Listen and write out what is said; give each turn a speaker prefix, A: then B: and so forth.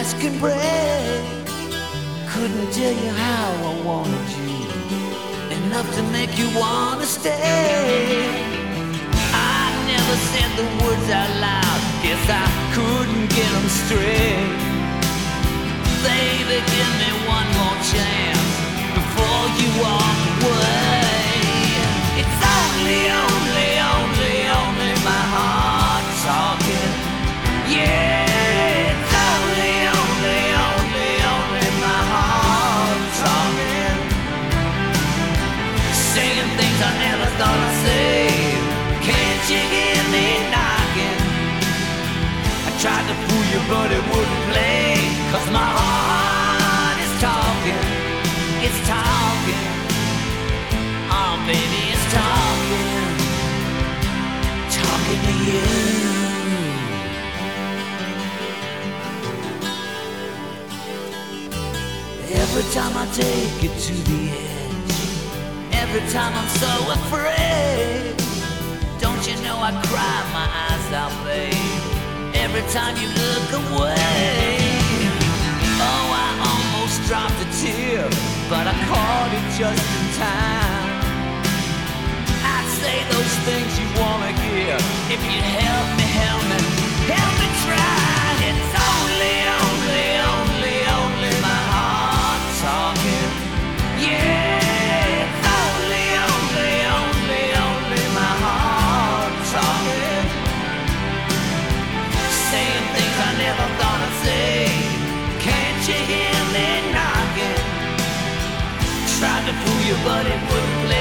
A: ask and pray. Couldn't tell you how I wanted you, enough to make you wanna stay. I never said the words out loud, guess I couldn't get them straight. Baby, give me one more chance before you walk away. It's only my heart talking. Yeah, it's only my heart talking. Saying things I never thought I'd say. Can't you hear me knocking? I tried to fool you but it wouldn't play. 'Cause my heart is talking. It's talking. Oh baby, it's talking. Talking to you. Every time I take it to the edge, every time I'm so afraid, don't you know I cry my eyes out, babe, every time you look away. Oh, I almost dropped a tear, but I caught it just in time. I'd say those things you wanna hear if you'd help me try. It's only my heart talking. Yeah, it's only my heart talking. Saying things I never thought I'd say. Can't you hear me knocking? Tried to fool you but it wouldn't play.